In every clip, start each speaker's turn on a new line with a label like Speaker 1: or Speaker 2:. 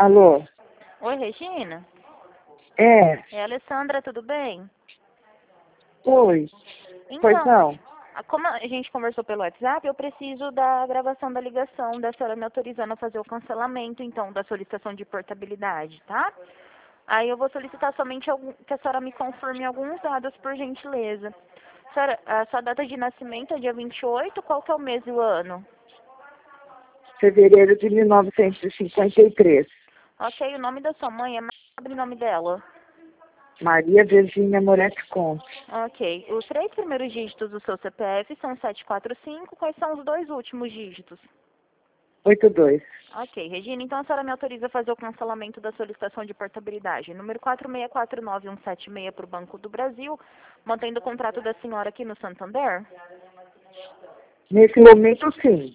Speaker 1: Alô?
Speaker 2: Oi, Regina?
Speaker 1: É.
Speaker 2: É a Alessandra, tudo bem?
Speaker 1: Oi. Pois
Speaker 2: Então,
Speaker 1: não.
Speaker 2: como a gente conversou pelo WhatsApp, eu preciso da gravação da ligação, da senhora me autorizando a fazer o cancelamento, então, da solicitação de portabilidade, tá? Aí eu vou solicitar somente que a senhora me confirme alguns dados, por gentileza. Senhora, a sua data de nascimento é dia 28, qual que é o mês e o ano?
Speaker 1: Fevereiro de 1953.
Speaker 2: Ok, o nome da sua mãe é o nome dela.
Speaker 1: Maria Virgínia Moretti Conte.
Speaker 2: Ok, os 3 primeiros dígitos do seu CPF são 745, quais são os 2 últimos dígitos?
Speaker 1: 82.
Speaker 2: Ok, Regina, então a senhora me autoriza a fazer o cancelamento da solicitação de portabilidade. Número 4649176 para o Banco do Brasil, mantendo o contrato da senhora aqui no Santander?
Speaker 1: Nesse momento, sim.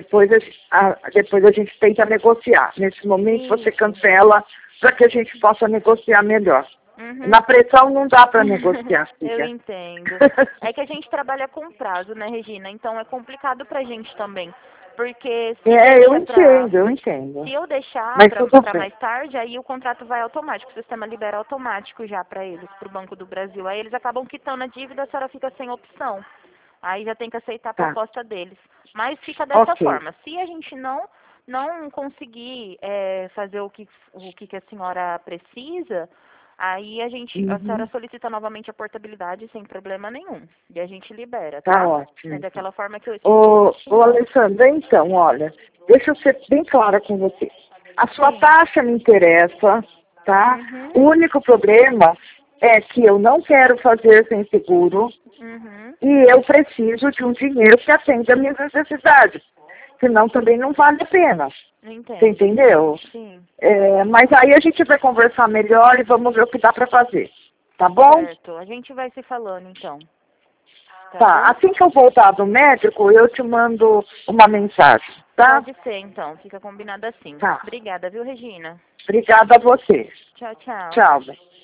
Speaker 1: Depois a gente tenta negociar. Nesse momento, você
Speaker 2: Isso.
Speaker 1: cancela para que a gente possa negociar melhor.
Speaker 2: Uhum.
Speaker 1: Na pressão não dá para negociar,
Speaker 2: Eu
Speaker 1: filha.
Speaker 2: entendo. É que a gente trabalha com prazo, né, Regina? Então é complicado pra gente também. Porque se
Speaker 1: Eu
Speaker 2: deixa
Speaker 1: entendo, eu entendo.
Speaker 2: se eu deixar
Speaker 1: Mas tudo
Speaker 2: pra
Speaker 1: bem.
Speaker 2: mais tarde, aí o contrato vai automático, o sistema libera automático já pra eles, pro Banco do Brasil. Aí eles acabam quitando a dívida, a senhora fica sem opção. Aí já tem que aceitar a
Speaker 1: Tá.
Speaker 2: proposta deles. Mas fica dessa
Speaker 1: Ok.
Speaker 2: forma. Se a gente não conseguir fazer o que a senhora precisa, aí a senhora
Speaker 1: Uhum.
Speaker 2: solicita novamente a portabilidade sem problema nenhum. E a gente libera,
Speaker 1: Tá
Speaker 2: tá?
Speaker 1: ótimo,
Speaker 2: É
Speaker 1: então.
Speaker 2: daquela forma que eu expliquei pra
Speaker 1: Ô,
Speaker 2: senhora.
Speaker 1: Alessandra, então, olha, deixa eu ser bem clara com você. A sua
Speaker 2: Sim.
Speaker 1: taxa me interessa, tá?
Speaker 2: Uhum.
Speaker 1: O único problema é que eu não quero fazer sem seguro
Speaker 2: Uhum.
Speaker 1: e eu preciso de um dinheiro que atenda às minhas necessidades. Senão também não vale a pena. Você
Speaker 2: Entendo.
Speaker 1: entendeu?
Speaker 2: Sim.
Speaker 1: Mas aí a gente vai conversar melhor e vamos ver o que dá para fazer. Tá bom?
Speaker 2: Certo. A gente vai se falando então. Tá
Speaker 1: Tá.
Speaker 2: bom?
Speaker 1: Assim que eu voltar do médico, eu te mando uma mensagem, tá?
Speaker 2: Pode ser então. Fica combinado assim.
Speaker 1: Tá.
Speaker 2: Obrigada, viu, Regina?
Speaker 1: Obrigada a você.
Speaker 2: Tchau, tchau.
Speaker 1: Tchau, bem.